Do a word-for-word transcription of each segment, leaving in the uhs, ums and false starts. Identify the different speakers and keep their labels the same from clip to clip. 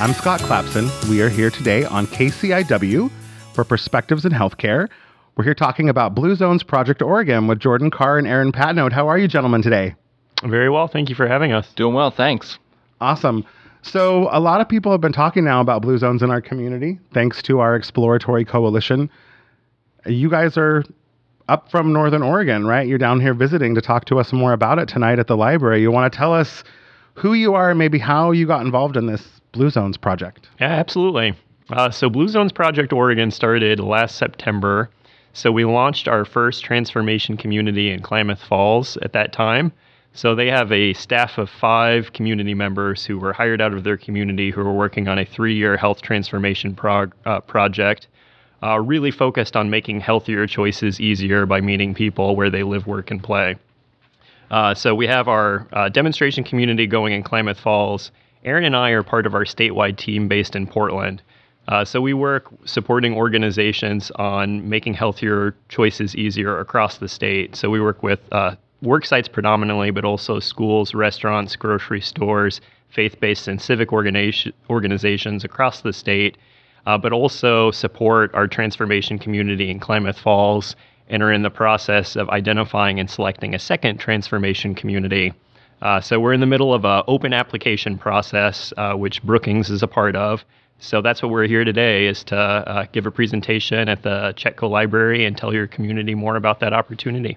Speaker 1: I'm Scott Clapson. We are here today on K C I W for Perspectives in Healthcare. We're here talking about Blue Zones Project Oregon with Jordan Carr and Aaron Patnode. How are you gentlemen today?
Speaker 2: Very well. Thank you for having us.
Speaker 3: Doing well, thanks.
Speaker 1: Awesome. So a lot of people have been talking now about Blue Zones in our community, thanks to our exploratory coalition. You guys are up from Northern Oregon, right? You're down here visiting to talk to us more about it tonight at the library. You want to tell us who you are and maybe how you got involved in this Blue Zones project?
Speaker 2: Yeah, absolutely. Uh, so Blue Zones Project Oregon started last September. So we launched our first transformation community in Klamath Falls at that time. So they have a staff of five community members who were hired out of their community who were working on a three-year health transformation prog- uh, project, uh, really focused on making healthier choices easier by meeting people where they live, work, and play. Uh, so we have our uh, demonstration community going in Klamath Falls. Aaron and I are part of our statewide team based in Portland. Uh, so we work supporting organizations on making healthier choices easier across the state. So we work with uh, work sites predominantly, but also schools, restaurants, grocery stores, faith-based and civic organi- organizations across the state, uh, but also support our transformation community in Klamath Falls and are in the process of identifying and selecting a second transformation community. Uh, so we're in the middle of an open application process, uh, which Brookings is a part of. So that's what we're here today, is to uh, give a presentation at the Chetco Library and tell your community more about that opportunity.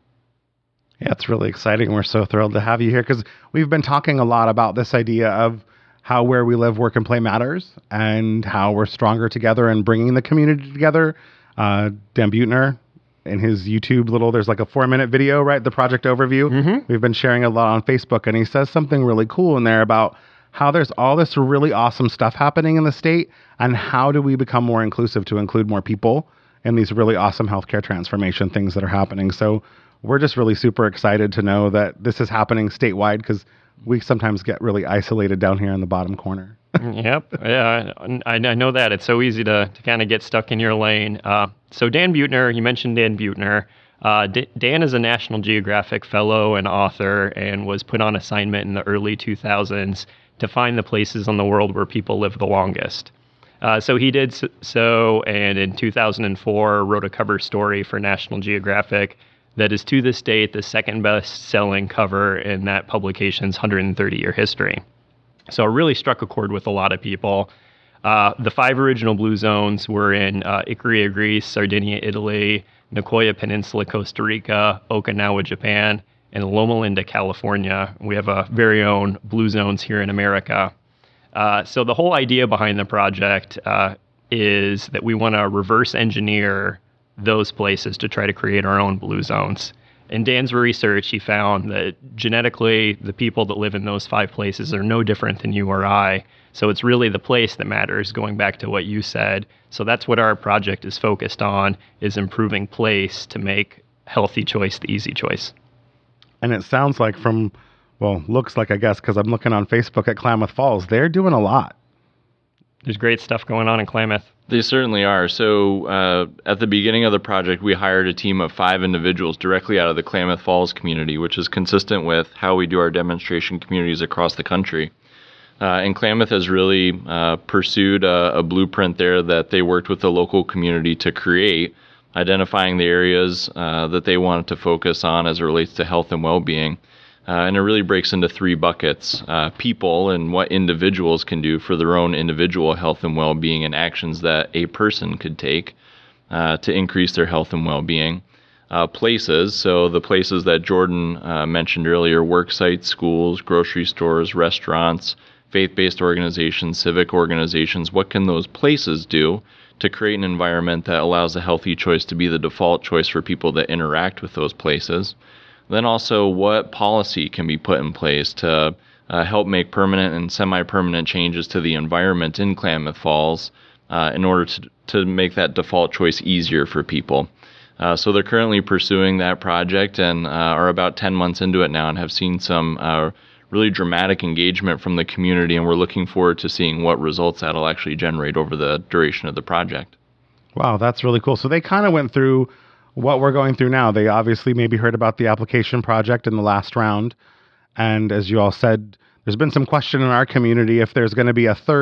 Speaker 1: Yeah, it's really exciting. We're so thrilled to have you here because we've been talking a lot about this idea of how where we live, work, and play matters and how we're stronger together and bringing the community together. Uh, Dan Buettner, in his YouTube little, there's like a four minute video, right? The project overview. Mm-hmm. We've been sharing a lot on Facebook, and he says something really cool in there about how there's all this really awesome stuff happening in the state, and how do we become more inclusive to include more people in these really awesome healthcare transformation things that are happening. So we're just really super excited to know that this is happening statewide, because we sometimes get really isolated down here in the bottom corner.
Speaker 2: Yep. Yeah, I, I know that. It's so easy to, to kind of get stuck in your lane. Uh, so Dan Buettner, you mentioned Dan Buettner. Uh, D- Dan is a National Geographic fellow and author and was put on assignment in the early two thousands to find the places in the world where people live the longest. Uh, so he did so, and in two thousand four wrote a cover story for National Geographic that is to this date the second best-selling cover in that publication's one hundred thirty year history. So it really struck a chord with a lot of people. Uh, the five original Blue Zones were in uh, Ikaria, Greece, Sardinia, Italy, Nicoya Peninsula, Costa Rica, Okinawa, Japan, and Loma Linda, California. We have a very own Blue Zones here in America. Uh, so the whole idea behind the project uh, is that we want to reverse engineer those places to try to create our own Blue Zones. In Dan's research, he found that genetically, the people that live in those five places are no different than you or I. So it's really the place that matters, going back to what you said. So that's what our project is focused on, is improving place to make healthy choice the easy choice.
Speaker 1: And it sounds like from, well, looks like, I guess, because I'm looking on Facebook at Klamath Falls, they're doing a lot.
Speaker 2: There's great stuff going on in Klamath.
Speaker 3: They certainly are. So uh, at the beginning of the project, we hired a team of five individuals directly out of the Klamath Falls community, which is consistent with how we do our demonstration communities across the country. Uh, and Klamath has really uh, pursued a, a blueprint there that they worked with the local community to create, identifying the areas uh, that they wanted to focus on as it relates to health and well-being. Uh, and it really breaks into three buckets: uh, people and what individuals can do for their own individual health and well-being, and actions that a person could take uh, to increase their health and well-being. Uh, places, so the places that Jordan uh, mentioned earlier: work sites, schools, grocery stores, restaurants, faith-based organizations, civic organizations. What can those places do to create an environment that allows a healthy choice to be the default choice for people that interact with those places? Then also, what policy can be put in place to uh, help make permanent and semi-permanent changes to the environment in Klamath Falls uh, in order to, to make that default choice easier for people. Uh, so they're currently pursuing that project and uh, are about ten months into it now, and have seen some uh, really dramatic engagement from the community, and we're looking forward to seeing what results that'll actually generate over the duration of the project.
Speaker 1: Wow, that's really cool. So they kind of went through what we're going through now. They obviously maybe heard about the application project in the last round. And as you all said, there's been some question in our community if there's going to be a third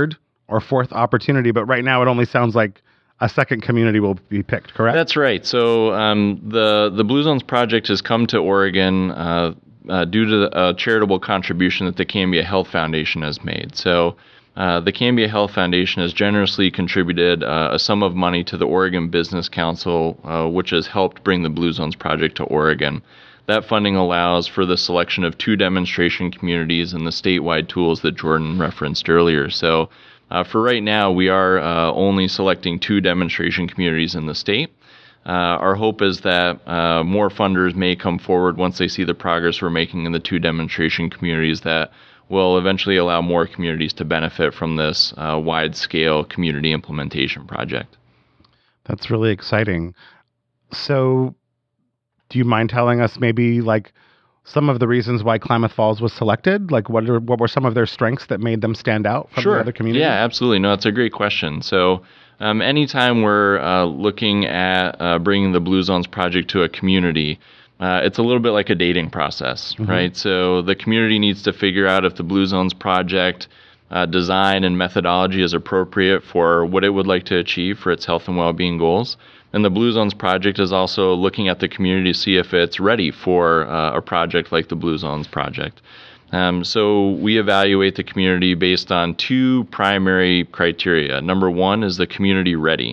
Speaker 1: or fourth opportunity, but right now it only sounds like a second community will be picked, correct?
Speaker 3: That's right. So um, the the Blue Zones project has come to Oregon uh, uh, due to a charitable contribution that the Cambia Health Foundation has made. So uh, the Cambia Health Foundation has generously contributed uh, a sum of money to the Oregon Business Council, uh, which has helped bring the Blue Zones project to Oregon. That funding allows for the selection of two demonstration communities and the statewide tools that Jordan referenced earlier. So uh, for right now, we are uh, only selecting two demonstration communities in the state. Uh, our hope is that uh, more funders may come forward once they see the progress we're making in the two demonstration communities that will eventually allow more communities to benefit from this uh, wide-scale community implementation project.
Speaker 1: That's really exciting. So do you mind telling us maybe like some of the reasons why Klamath Falls was selected? Like what are, what were some of their strengths that made them stand out from
Speaker 3: sure.
Speaker 1: the other communities?
Speaker 3: Yeah, absolutely. No, it's a great question. So um, anytime we're uh, looking at uh, bringing the Blue Zones project to a community, uh, it's a little bit like a dating process, mm-hmm. right? So the community needs to figure out if the Blue Zones project uh, design and methodology is appropriate for what it would like to achieve for its health and well-being goals. And the Blue Zones project is also looking at the community to see if it's ready for uh, a project like the Blue Zones project. Um, so we evaluate the community based on two primary criteria. Number one is the community ready.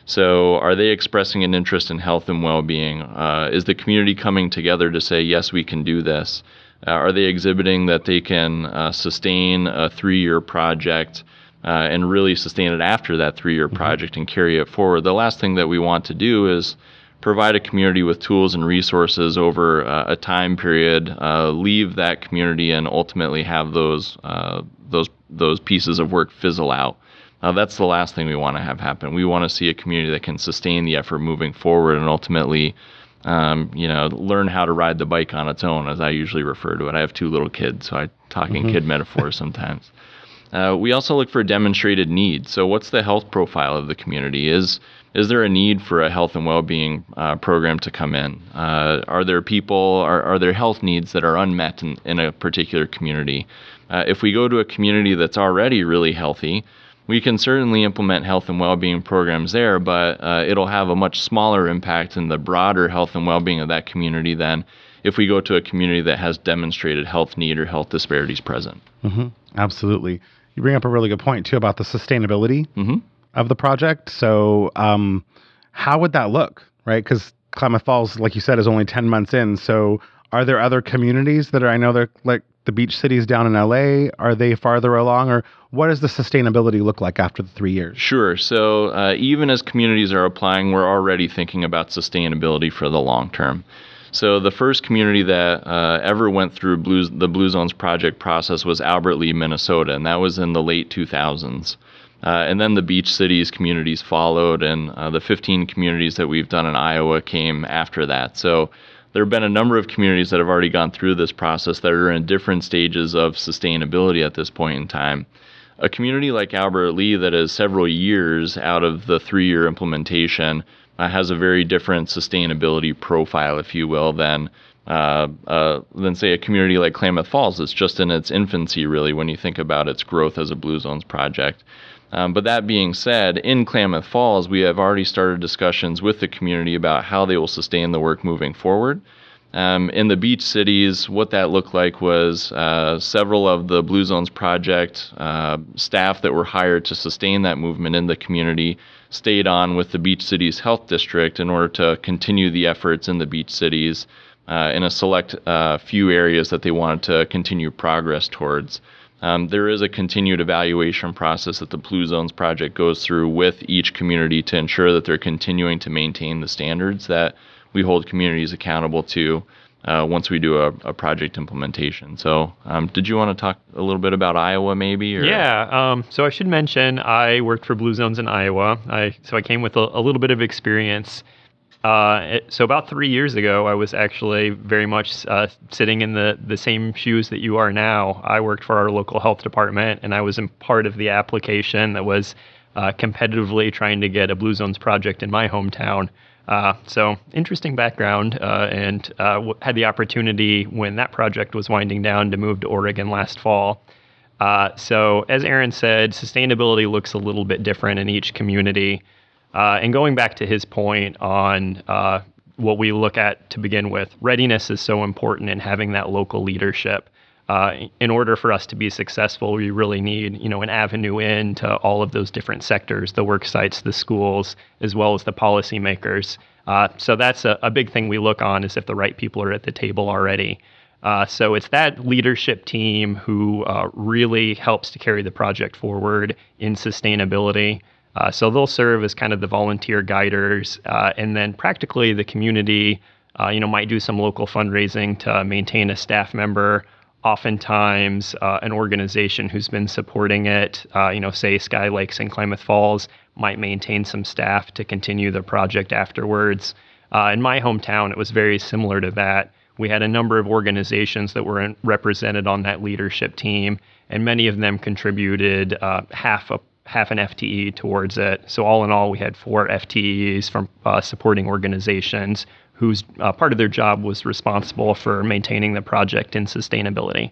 Speaker 3: So are they expressing an interest in health and well-being? Uh, is the community coming together to say, yes, we can do this? Uh, are they exhibiting that they can uh, sustain a three-year project Uh, and really sustain it after that three-year project and carry it forward? The last thing that we want to do is provide a community with tools and resources over uh, a time period, uh, leave that community, and ultimately have those uh, those those pieces of work fizzle out. Uh, that's the last thing we want to have happen. We want to see a community that can sustain the effort moving forward and ultimately, um, you know, learn how to ride the bike on its own, as I usually refer to it. I have two little kids, so I talk in mm-hmm. kid metaphors sometimes. Uh, we also look for demonstrated needs. So what's the health profile of the community? Is is there a need for a health and well-being uh, program to come in? Uh, are there people, are, are there health needs that are unmet in, in a particular community? Uh, if we go to a community that's already really healthy, we can certainly implement health and well-being programs there, but uh, it'll have a much smaller impact in the broader health and well-being of that community than if we go to a community that has demonstrated health need or health disparities present.
Speaker 1: Mm-hmm. Absolutely. You bring up a really good point, too, about the sustainability
Speaker 3: mm-hmm.
Speaker 1: of the project. So um, how would that look, right? Because Klamath Falls, like you said, is only ten months in. So are there other communities that are, I know they're like the beach cities down in L A, are they farther along? Or what does the sustainability look like after the three years?
Speaker 3: Sure. So uh, even as communities are applying, we're already thinking about sustainability for the long term. So the first community that uh, ever went through Blues, the Blue Zones project process was Albert Lea, Minnesota, and that was in the late two thousands. Uh, and then the beach cities communities followed, and uh, the fifteen communities that we've done in Iowa came after that. So there have been a number of communities that have already gone through this process that are in different stages of sustainability at this point in time. A community like Albert Lea that is several years out of the three-year implementation Uh, has a very different sustainability profile, if you will, than uh, uh, than say a community like Klamath Falls. It's just in its infancy, really, when you think about its growth as a Blue Zones project. Um, but that being said, in Klamath Falls, we have already started discussions with the community about how they will sustain the work moving forward. Um, in the beach cities, what that looked like was uh, several of the Blue Zones project uh, staff that were hired to sustain that movement in the community stayed on with the beach cities health district in order to continue the efforts in the beach cities uh, in a select uh, few areas that they wanted to continue progress towards. Um, there is a continued evaluation process that the Blue Zones project goes through with each community to ensure that they're continuing to maintain the standards that we hold communities accountable to uh, once we do a, a project implementation. So um, did you want to talk a little bit about Iowa maybe? Or?
Speaker 2: Yeah, um, so I should mention I worked for Blue Zones in Iowa. I So I came with a, a little bit of experience. Uh, it, so about three years ago, I was actually very much uh, sitting in the, the same shoes that you are now. I worked for our local health department, and I was in part of the application that was uh, competitively trying to get a Blue Zones project in my hometown. Uh, so interesting background, uh, and uh, w- had the opportunity when that project was winding down to move to Oregon last fall. Uh, so as Aaron said, sustainability looks a little bit different in each community. Uh, and going back to his point on uh, what we look at to begin with, readiness is so important in having that local leadership. Uh, in order for us to be successful, we really need, you know, an avenue in to all of those different sectors, the work sites, the schools, as well as the policymakers. Uh, so that's a, a big thing we look on, is if the right people are at the table already. Uh, so it's that leadership team who uh, really helps to carry the project forward in sustainability. Uh, so they'll serve as kind of the volunteer guiders, uh, and then practically the community, uh, you know, might do some local fundraising to maintain a staff member. Oftentimes, uh, an organization who's been supporting it, uh, you know, say Sky Lakes in Klamath Falls, might maintain some staff to continue the project afterwards. Uh, in my hometown, it was very similar to that. We had a number of organizations that were in, represented on that leadership team, and many of them contributed uh, half a half an F T E towards it. So all in all, we had four F T Es from uh, supporting organizations whose uh, part of their job was responsible for maintaining the project in sustainability.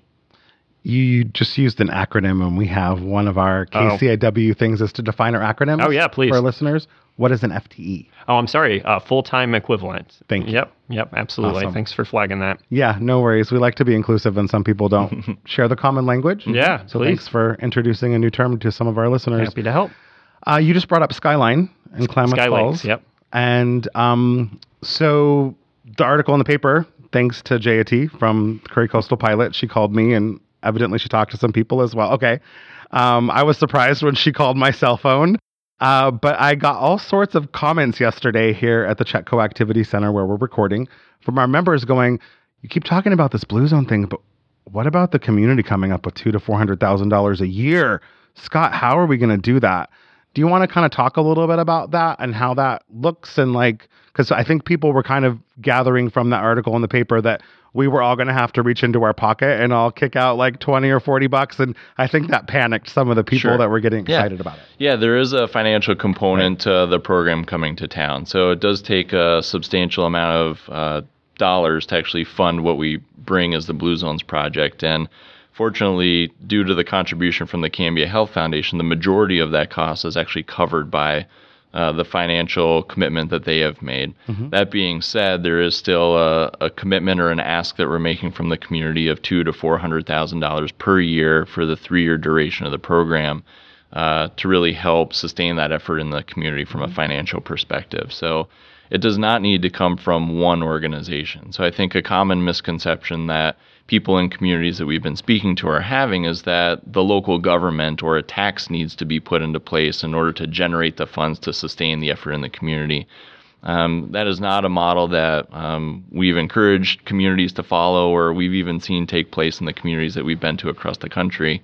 Speaker 1: You just used an acronym, and we have one of our K C I W oh. things is to define our acronyms.
Speaker 2: Oh, yeah, please.
Speaker 1: For our listeners. What is an F T E?
Speaker 2: Oh, I'm sorry. Uh, full-time equivalent.
Speaker 1: Thank you.
Speaker 2: Yep, yep, absolutely.
Speaker 1: Awesome.
Speaker 2: Thanks for flagging that.
Speaker 1: Yeah, no worries. We like to be inclusive, and some people don't share the common language.
Speaker 2: Yeah,
Speaker 1: So
Speaker 2: please.
Speaker 1: thanks for introducing a new term to some of our listeners.
Speaker 2: Happy to help.
Speaker 1: Uh, you just brought up Skyline in Klamath
Speaker 2: Sky
Speaker 1: Falls.
Speaker 2: Lakes, yep.
Speaker 1: And um, so the article in the paper, thanks to Jayati from Curry Coastal Pilot, she called me, and evidently she talked to some people as well. Okay. Um, I was surprised when she called my cell phone. Uh, but I got all sorts of comments yesterday here at the Chetco Activity Center where we're recording from our members going, you keep talking about this Blue Zone thing, but what about the community coming up with two to four hundred thousand dollars a year? Scott, how are we going to do that? Do you want to kind of talk a little bit about that and how that looks? And like, because I think people were kind of gathering from that article in the paper that we were all going to have to reach into our pocket and all kick out like twenty or forty bucks. And I think that panicked some of the people
Speaker 3: Sure.
Speaker 1: that were getting excited
Speaker 3: yeah.
Speaker 1: about it.
Speaker 3: Yeah, there is a financial component right. to the program coming to town. So it does take a substantial amount of uh, dollars to actually fund what we bring as the Blue Zones project. And fortunately, due to the contribution from the Cambia Health Foundation, the majority of that cost is actually covered by Uh, the financial commitment that they have made. Mm-hmm. That being said, there is still a, a commitment or an ask that we're making from the community of two to four hundred thousand dollars per year for the three-year duration of the program uh, to really help sustain that effort in the community from mm-hmm. a financial perspective. So it does not need to come from one organization. So I think a common misconception that people in communities that we've been speaking to are having is that the local government or a tax needs to be put into place in order to generate the funds to sustain the effort in the community. Um, that is not a model that um, we've encouraged communities to follow, or we've even seen take place in the communities that we've been to across the country.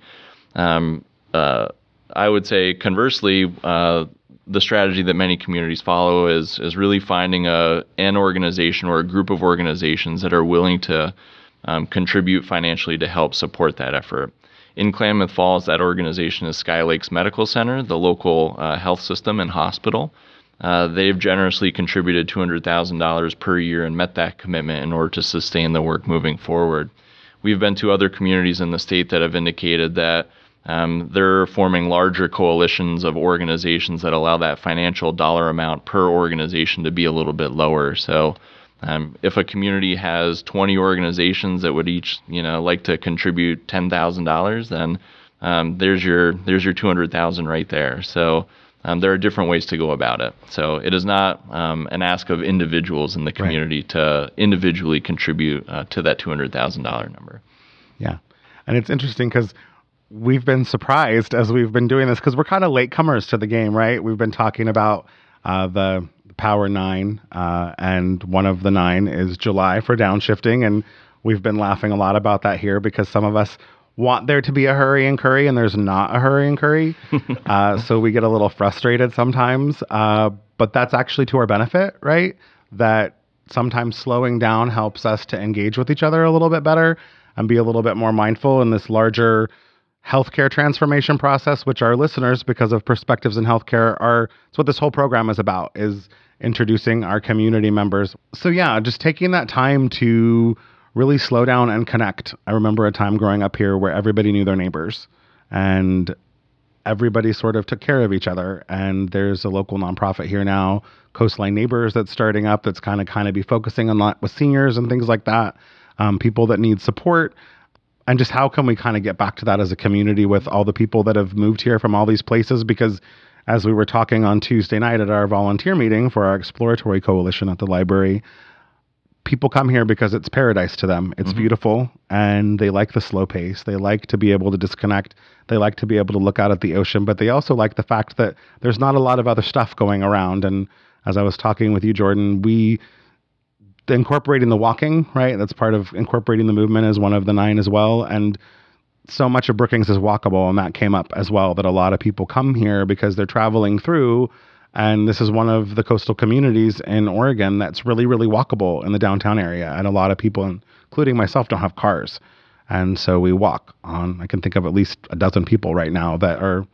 Speaker 3: Um, uh, I would say conversely, uh, the strategy that many communities follow is is really finding a an organization or a group of organizations that are willing to um, contribute financially to help support that effort. In Klamath Falls, that organization is Sky Lakes Medical Center, the local uh, health system and hospital. Uh, they've generously contributed two hundred thousand dollars per year and met that commitment in order to sustain the work moving forward. We've been to other communities in the state that have indicated that Um, they're forming larger coalitions of organizations that allow that financial dollar amount per organization to be a little bit lower. So um, if a community has twenty organizations that would each, you know, like to contribute ten thousand dollars, then um, there's your there's your two hundred thousand dollars right there. So um, there are different ways to go about it. So it is not um, an ask of individuals in the community right. to individually contribute uh, to that two hundred thousand dollars number.
Speaker 1: Yeah. And it's interesting because we've been surprised as we've been doing this because we're kind of latecomers to the game, right? We've been talking about uh, the Power Nine, uh, and one of the nine is July for downshifting, and we've been laughing a lot about that here because some of us want there to be a hurry and curry, and there's not a hurry and curry, uh, so we get a little frustrated sometimes, uh, but that's actually to our benefit, right? That sometimes slowing down helps us to engage with each other a little bit better and be a little bit more mindful in this larger healthcare transformation process, which our listeners, because of Perspectives in Healthcare, are, it's what this whole program is about, is introducing our community members. So yeah, just taking that time to really slow down and connect. I remember a time growing up here where everybody knew their neighbors. and everybody sort of took care of each other. And there's a local nonprofit here now, Coastline Neighbors, that's starting up, that's kind of kind of be focusing on lot with seniors and things like that, um, people that need support. And just how can we kind of get back to that as a community with all the people that have moved here from all these places? Because as we were talking on Tuesday night at our volunteer meeting for our exploratory coalition at the library, people come here because it's paradise to them. It's mm-hmm. beautiful, and they like the slow pace. They like to be able to disconnect. They like to be able to look out at the ocean, but they also like the fact that there's not a lot of other stuff going around. And as I was talking with you, Jordan, we incorporating the walking, right? That's part of incorporating the movement as one of the nine as well. And so much of Brookings is walkable, and that came up as well, that a lot of people come here because they're traveling through. And this is one of the coastal communities in Oregon that's really, really walkable in the downtown area. And a lot of people, including myself, don't have cars. And so we walk on, I can think of at least a dozen people right now that are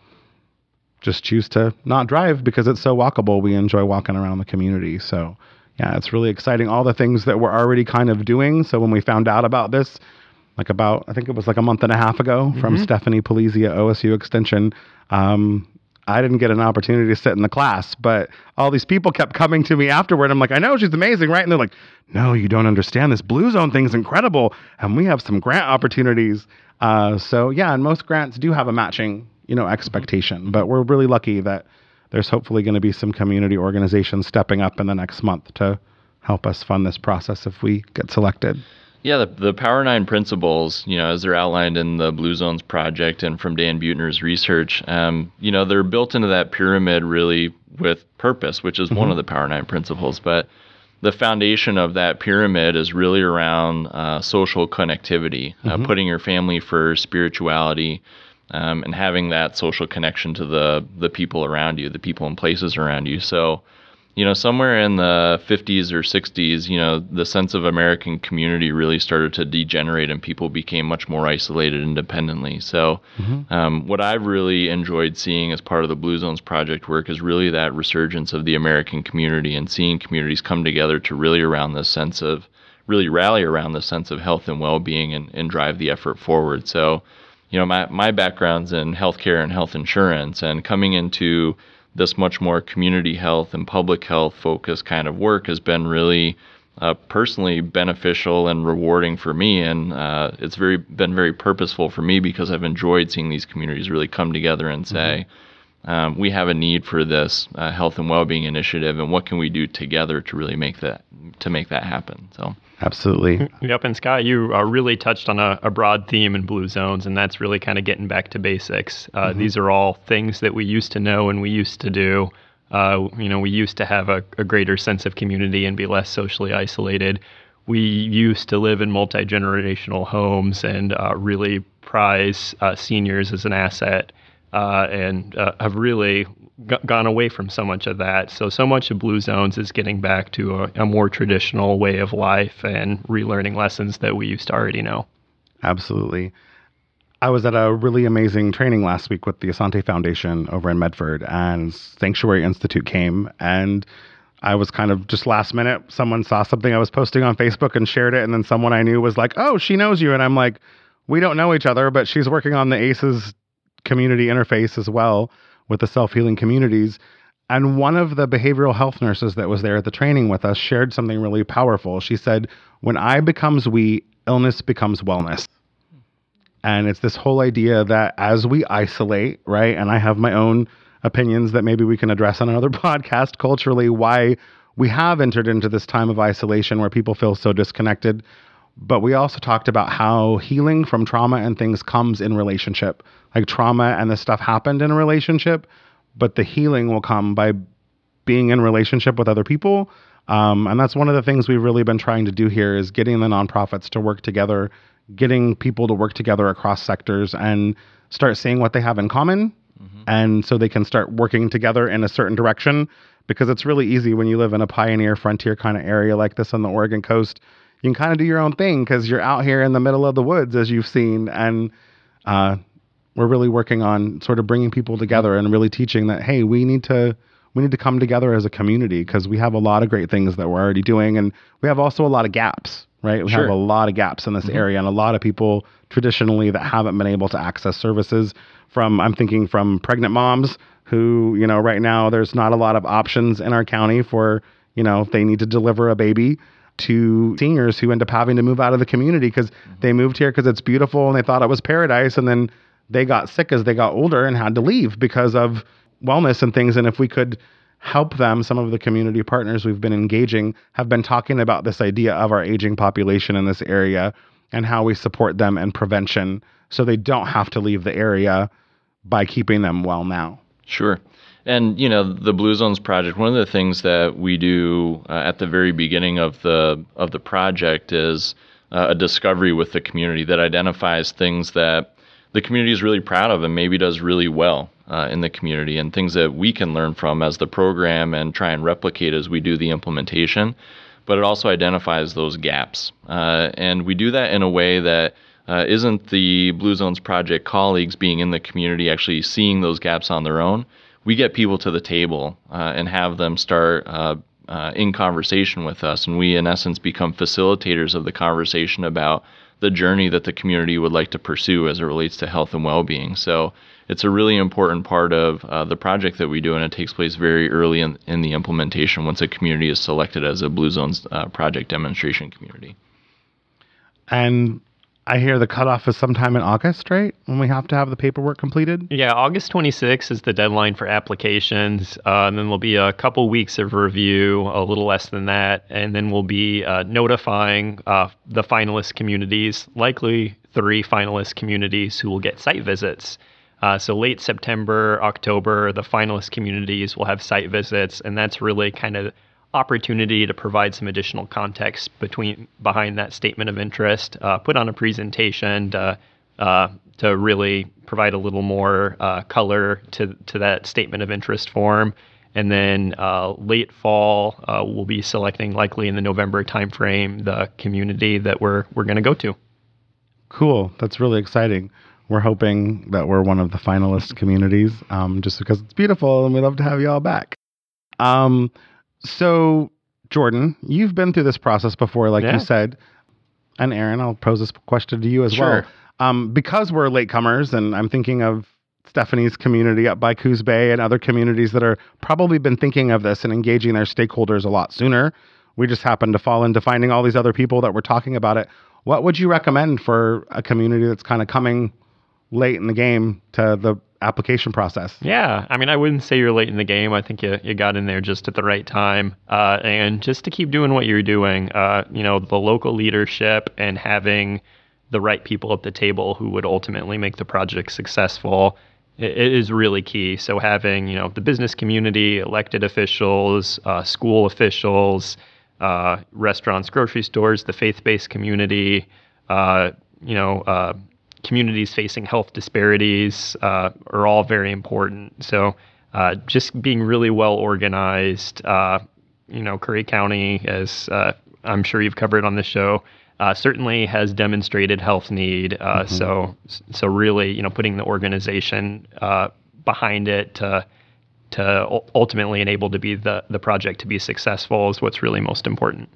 Speaker 1: just choose to not drive because it's so walkable. We enjoy walking around the community. So yeah, it's really exciting. All the things that we're already kind of doing. So when we found out about this, like about, I think it was like a month and a half ago mm-hmm. from Stephanie Polizzi at O S U Extension, um, I didn't get an opportunity to sit in the class, but all these people kept coming to me afterward. I'm like, I know she's amazing, right? And they're like, no, you don't understand. This Blue Zone thing's incredible. And we have some grant opportunities. Uh, so yeah, and most grants do have a matching, you know, expectation, mm-hmm. but we're really lucky that there's hopefully going to be some community organizations stepping up in the next month to help us fund this process if we get selected.
Speaker 3: Yeah, the, the Power Nine principles, you know, as they're outlined in the Blue Zones project and from Dan Buettner's research, um, you know, they're built into that pyramid really with purpose, which is mm-hmm. one of the Power Nine principles. But the foundation of that pyramid is really around uh, social connectivity, mm-hmm. uh, putting your family first, spirituality, um, and having that social connection to the the people around you, the people and places around you. So, you know, somewhere in the fifties or sixties, you know, the sense of American community really started to degenerate and people became much more isolated independently. So mm-hmm. um, what I've really enjoyed seeing as part of the Blue Zones project work is really that resurgence of the American community and seeing communities come together to really around this sense of, really rally around the sense of health and well-being and, and drive the effort forward. So, you know, my, my background's in healthcare and health insurance, and coming into this much more community health and public health focused kind of work has been really uh, personally beneficial and rewarding for me. And uh, it's very been very purposeful for me because I've enjoyed seeing these communities really come together and say, mm-hmm. um, we have a need for this uh, health and well-being initiative, and what can we do together to really make that to make that happen? So.
Speaker 1: Absolutely.
Speaker 2: Yep. And Scott, you uh, really touched on a, a broad theme in Blue Zones, and that's really kind of getting back to basics. Uh, mm-hmm. These are all things that we used to know and we used to do. Uh, you know, we used to have a, a greater sense of community and be less socially isolated. We used to live in multi-generational homes and uh, really prize uh, seniors as an asset, uh, and uh, have really g- gone away from so much of that. So, so much of Blue Zones is getting back to a, a more traditional way of life and relearning lessons that we used to already know.
Speaker 1: Absolutely. I was at a really amazing training last week with the Asante Foundation over in Medford, and Sanctuary Institute came, and I was kind of just last minute, someone saw something I was posting on Facebook and shared it, and then someone I knew was like, oh, she knows you. And I'm like, we don't know each other, but she's working on the A C Es community interface as well with the self-healing communities. And one of the behavioral health nurses that was there at the training with us shared something really powerful. She said, when I becomes we, illness becomes wellness. And it's this whole idea that as we isolate, right, and I have my own opinions that maybe we can address on another podcast culturally, why we have entered into this time of isolation where people feel so disconnected. But we also talked about how healing from trauma and things comes in relationship. Like trauma and this stuff happened in a relationship, but the healing will come by being in relationship with other people. Um, and that's one of the things we've really been trying to do here is getting the nonprofits to work together, getting people to work together across sectors and start seeing what they have in common. Mm-hmm. And so they can start working together in a certain direction, because it's really easy when you live in a pioneer frontier kind of area like this on the Oregon coast. You can kind of do your own thing because you're out here in the middle of the woods, as you've seen. And uh, we're really working on sort of bringing people together and really teaching that, hey, we need to we need to come together as a community because we have a lot of great things that we're already doing. And we have also a lot of gaps, right? We
Speaker 3: Sure.
Speaker 1: have a lot of gaps in this mm-hmm. area, and a lot of people traditionally that haven't been able to access services from, I'm thinking from pregnant moms who, you know, right now there's not a lot of options in our county for, you know, if they need to deliver a baby, to seniors who end up having to move out of the community because mm-hmm. they moved here because it's beautiful and they thought it was paradise, and then they got sick as they got older and had to leave because of wellness and things. And if we could help them, some of the community partners we've been engaging have been talking about this idea of our aging population in this area and how we support them in prevention so they don't have to leave the area by keeping them well now.
Speaker 3: Sure. And, you know, the Blue Zones project, one of the things that we do uh, at the very beginning of the of the project is uh, a discovery with the community that identifies things that the community is really proud of and maybe does really well uh, in the community, and things that we can learn from as the program and try and replicate as we do the implementation. But it also identifies those gaps. Uh, and we do that in a way that uh, isn't the Blue Zones project colleagues being in the community actually seeing those gaps on their own. We get people to the table uh, and have them start uh, uh, in conversation with us. And we, in essence, become facilitators of the conversation about the journey that the community would like to pursue as it relates to health and well-being. So it's a really important part of uh, the project that we do, and it takes place very early in, in the implementation once a community is selected as a Blue Zones uh, project demonstration community.
Speaker 1: And I hear the cutoff is sometime in August, right? When we have to have the paperwork completed?
Speaker 2: Yeah, August twenty-sixth is the deadline for applications. Uh, and then there'll be a couple weeks of review, a little less than that. And then we'll be uh, notifying uh, the finalist communities, likely three finalist communities who will get site visits. Uh, so late September, October, the finalist communities will have site visits. And that's really kind of opportunity to provide some additional context between behind that statement of interest, uh, put on a presentation to, uh, to really provide a little more uh, color to to that statement of interest form. And then uh, late fall, uh, we'll be selecting, likely in the November timeframe, the community that we're we're going to go to.
Speaker 1: Cool. That's really exciting. We're hoping that we're one of the finalist communities, um, just because it's beautiful and we love to have you all back. Um, So, Jordan, you've been through this process before, like
Speaker 2: yeah.
Speaker 1: you said. And Aaron, I'll pose this question to you as
Speaker 3: sure.
Speaker 1: well. Um, because we're latecomers, and I'm thinking of Stephanie's community up by Coos Bay and other communities that are probably been thinking of this and engaging their stakeholders a lot sooner. We just happen to fall into finding all these other people that were talking about it. What would you recommend for a community that's kind of coming late in the game to the application process?
Speaker 2: Yeah, I mean, I wouldn't say you're late in the game. I think you, you got in there just at the right time. Uh, and just to keep doing what you're doing, uh, you know, the local leadership and having the right people at the table who would ultimately make the project successful, it, it is really key. So having, you know, the business community, elected officials, uh, school officials, uh, restaurants, grocery stores, the faith-based community, uh, you know, uh, communities facing health disparities uh, are all very important. So uh, just being really well organized, uh, you know, Curry County, as uh, I'm sure you've covered on the show, uh, certainly has demonstrated health need. Uh, mm-hmm. So so really, you know, putting the organization uh, behind it to to ultimately enable to be the, the project to be successful is what's really most important.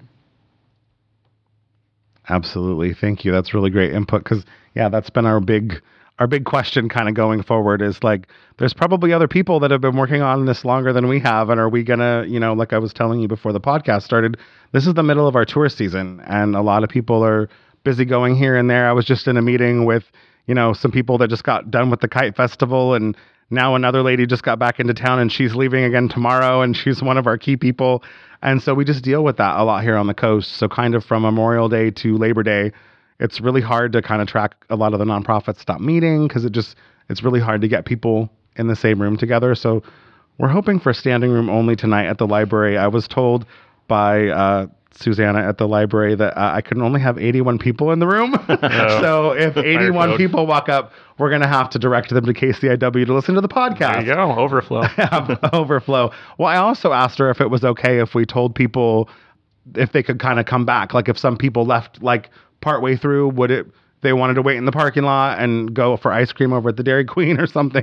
Speaker 1: Absolutely. Thank you. That's really great input because, yeah, that's been our big our big question kind of going forward is like, there's probably other people that have been working on this longer than we have. And are we going to, you know, like I was telling you before the podcast started, this is the middle of our tourist season and a lot of people are busy going here and there. I was just in a meeting with, you know, some people that just got done with the Kite Festival, and now another lady just got back into town and she's leaving again tomorrow, and she's one of our key people. And so we just deal with that a lot here on the coast. So kind of from Memorial Day to Labor Day, it's really hard to kind of track a lot of the nonprofits stop meeting because it just, it's really hard to get people in the same room together. So we're hoping for standing room only tonight at the library. I was told by uh, Susanna at the library that uh, I can only have eighty-one people in the room. Oh. So if eighty-one people walk up, we're going to have to direct them to K C I W to listen to the podcast.
Speaker 2: There you go. Overflow.
Speaker 1: Overflow. Well, I also asked her if it was okay if we told people if they could kind of come back. Like if some people left like partway through, would it, they wanted to wait in the parking lot and go for ice cream over at the Dairy Queen or something.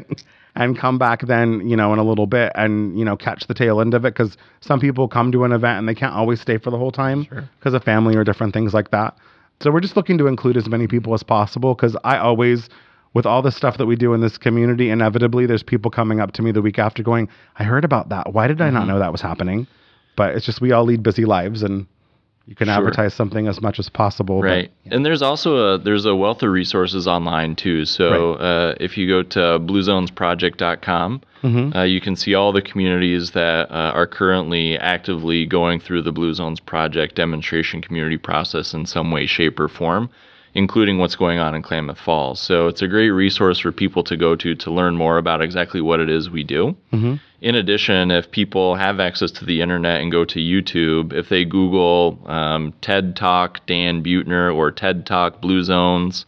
Speaker 1: and come back then, you know, in a little bit and, you know, catch the tail end of it. Because some people come to an event and they can't always stay for the whole time because
Speaker 2: Sure.
Speaker 1: of family or different things like that. So we're just looking to include as many people as possible because I always, with all the stuff that we do in this community, inevitably there's people coming up to me the week after going, I heard about that. Why did I not know that was happening? But it's just we all lead busy lives and you can
Speaker 3: Sure.
Speaker 1: advertise something as much as possible.
Speaker 3: Right.
Speaker 1: But, yeah.
Speaker 3: And there's also a there's a wealth of resources online too. So
Speaker 1: Right.
Speaker 3: uh, if you go to blue zones project dot com,
Speaker 1: Mhm.
Speaker 3: uh, you can see all the communities that uh, are currently actively going through the Blue Zones Project demonstration community process in some way, shape, or form, including what's going on in Klamath Falls. So it's a great resource for people to go to to learn more about exactly what it is we do.
Speaker 1: Mhm.
Speaker 3: In addition, if people have access to the internet and go to YouTube, if they Google um, TED Talk Dan Buettner or TED Talk Blue Zones,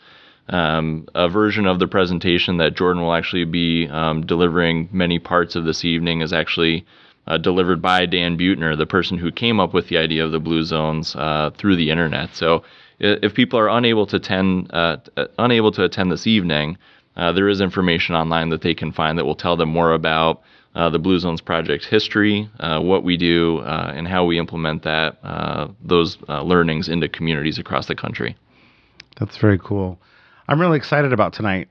Speaker 3: um, a version of the presentation that Jordan will actually be um, delivering many parts of this evening is actually uh, delivered by Dan Buettner, the person who came up with the idea of the Blue Zones uh, through the internet. So i- if people are unable to attend, uh, t- unable to attend this evening, uh, there is information online that they can find that will tell them more about Uh, the Blue Zones Project history, uh, what we do, uh, and how we implement that uh, those uh, learnings into communities across the country.
Speaker 1: That's very cool. I'm really excited about tonight.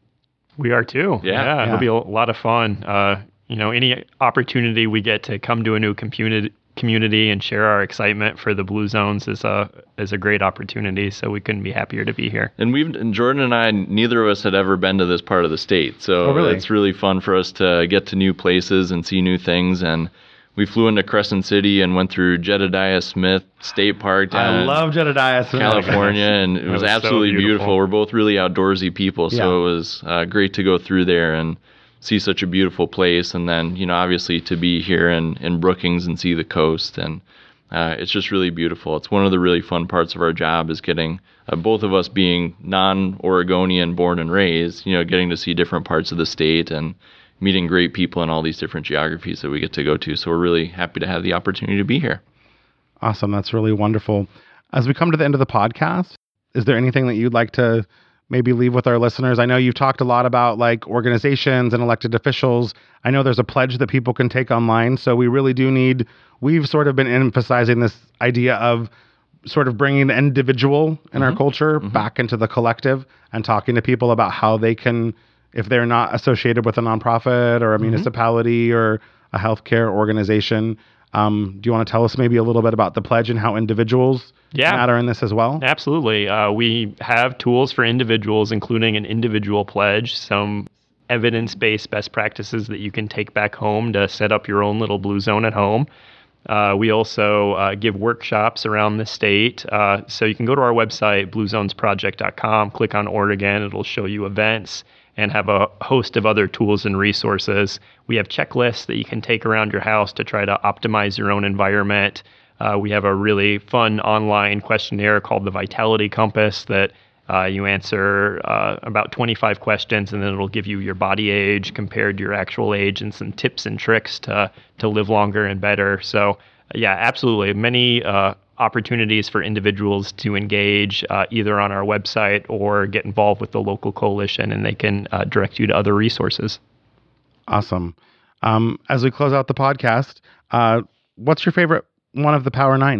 Speaker 2: We are too.
Speaker 3: Yeah.
Speaker 2: yeah
Speaker 1: Yeah.
Speaker 2: it'll be a lot of fun. Uh, you know, any opportunity we get to come to a new community community and share our excitement for the Blue Zones is a is a great opportunity. So we couldn't be happier to be here.
Speaker 3: And we've and Jordan and I, neither of us had ever been to this part of the state, so
Speaker 1: Oh, really?
Speaker 3: it's really fun for us to get to new places and see new things. And we flew into Crescent City and went through Jedediah Smith State Park down
Speaker 1: I
Speaker 3: in
Speaker 1: love Jedediah Smith.
Speaker 3: California, and it
Speaker 2: That
Speaker 3: was,
Speaker 2: was so
Speaker 3: absolutely beautiful.
Speaker 2: beautiful.
Speaker 3: We're both really outdoorsy people, so
Speaker 1: Yeah.
Speaker 3: it was uh, great to go through there and see such a beautiful place. And then, you know, obviously to be here in, in Brookings and see the coast, and uh, it's just really beautiful. It's one of the really fun parts of our job is getting uh, both of us being non-Oregonian born and raised, you know, getting to see different parts of the state and meeting great people in all these different geographies that we get to go to. So we're really happy to have the opportunity to be here.
Speaker 1: Awesome. That's really wonderful. As we come to the end of the podcast, is there anything that you'd like to maybe leave with our listeners? I know you've talked a lot about like organizations and elected officials. I know there's a pledge that people can take online. So we really do need, we've sort of been emphasizing this idea of sort of bringing the individual in our culture back into the collective and talking to people about how they can, if they're not associated with a nonprofit or a municipality or a healthcare organization. Um, do you want to tell us maybe a little bit about the pledge and how individuals
Speaker 2: Yeah.
Speaker 1: matter in this as well?
Speaker 2: Absolutely. Uh, we have tools for individuals, including an individual pledge, some evidence-based best practices that you can take back home to set up your own little Blue Zone at home. Uh, we also uh, give workshops around the state. Uh, so you can go to our website, blue zones project dot com, click on Oregon. It'll show you events and have a host of other tools and resources. We have checklists that you can take around your house to try to optimize your own environment. Uh, we have a really fun online questionnaire called the Vitality Compass that uh, you answer uh, about twenty-five questions, and then it'll give you your body age compared to your actual age and some tips and tricks to to live longer and better. So, yeah, absolutely. Many uh, opportunities for individuals to engage uh, either on our website or get involved with the local coalition, and they can uh, direct you to other resources.
Speaker 1: Awesome. Um, as we close out the podcast, uh, what's your favorite one of the Power Nine?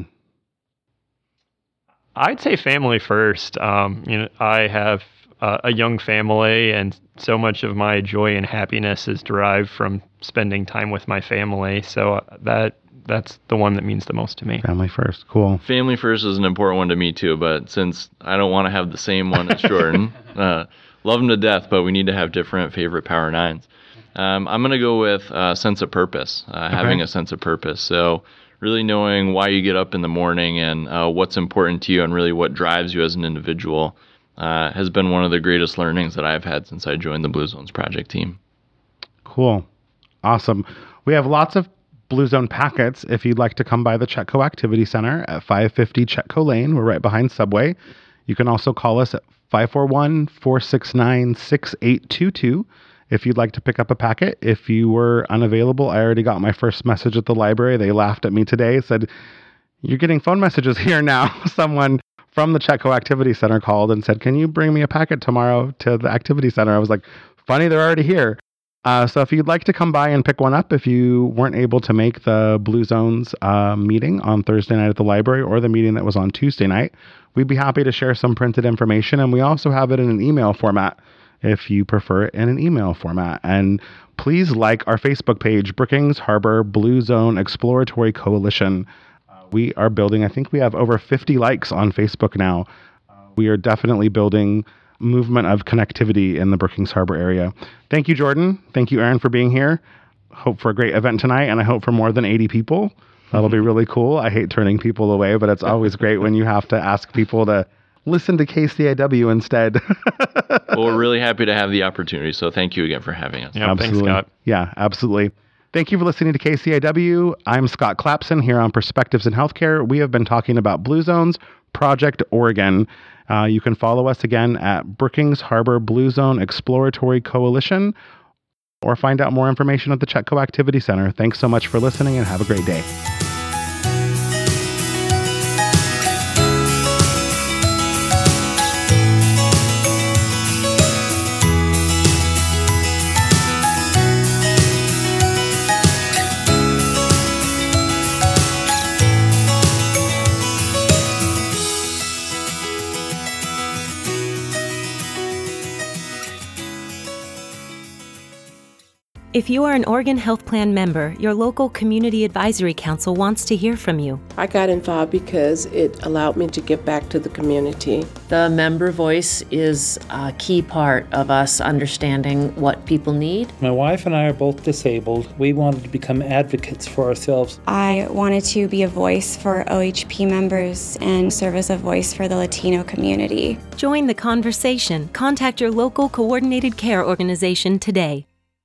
Speaker 2: I'd say family first. Um, you know, I have uh, a young family, and so much of my joy and happiness is derived from spending time with my family. So that that's the one that means the most to me.
Speaker 1: Family first. Cool.
Speaker 3: Family first is an important one to me too, but since I don't want to have the same one as Jordan, uh, love him to death, but we need to have different favorite Power Nines. Um, I'm going to go with uh, sense of purpose, uh, having a sense of purpose. So really knowing why you get up in the morning and uh, what's important to you and really what drives you as an individual uh, has been one of the greatest learnings that I've had since I joined the Blue Zones Project team.
Speaker 1: Cool. Awesome. We have lots of Blue Zone packets if you'd like to come by the Chetco Activity Center at five fifty Chetco Lane. We're right behind Subway. You can also call us at five four one, four six nine, six eight two two if you'd like to pick up a packet. If you were unavailable, I already got my first message at the library. They laughed at me today, said, "You're getting phone messages here now." Someone from the Chetco Activity Center called and said, "Can you bring me a packet tomorrow to the Activity Center?" I was like, funny, they're already here. Uh, so if you'd like to come by and pick one up, if you weren't able to make the Blue Zones uh, meeting on Thursday night at the library or the meeting that was on Tuesday night, we'd be happy to share some printed information. And we also have it in an email format if you prefer it in an email format. And please like our Facebook page, Brookings Harbor Blue Zone Exploratory Coalition. Uh, we are building, I think we have over fifty likes on Facebook now. Uh, we are definitely building movement of connectivity in the Brookings Harbor area. Thank you, Jordan. Thank you, Aaron, for being here. Hope for a great event tonight, and I hope for more than eighty people. That'll be really cool. I hate turning people away, but it's always great when you have to ask people to listen to K C I W instead.
Speaker 3: Well, we're really happy to have the opportunity, so thank you again for having us.
Speaker 2: Yeah,
Speaker 1: absolutely.
Speaker 2: Thanks, Scott.
Speaker 1: Yeah, absolutely. Thank you for listening to K C I W. I'm Scott Clapson here on Perspectives in Healthcare. We have been talking about Blue Zones, Project Oregon. Uh, you can follow us again at Brookings Harbor Blue Zone Exploratory Coalition, or find out more information at the Chetco Activity Center. Thanks so much for listening, and have a great day.
Speaker 4: If you are an Oregon Health Plan member, your local Community Advisory Council wants to hear from you.
Speaker 5: I got involved because it allowed me to give back to the community.
Speaker 6: The member voice is a key part of us understanding what people need.
Speaker 7: My wife and I are both disabled. We wanted to become advocates for ourselves.
Speaker 8: I wanted to be a voice for O H P members and serve as a voice for the Latino community.
Speaker 4: Join the conversation. Contact your local coordinated care organization today.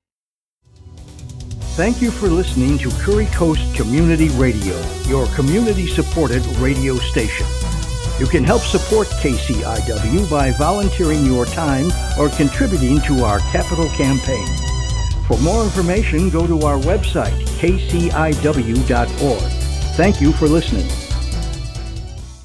Speaker 9: Thank you for listening to Curry Coast Community Radio, your community-supported radio station. You can help support K C I W by volunteering your time or contributing to our capital campaign. For more information, go to our website, k c i w dot org. Thank you for listening.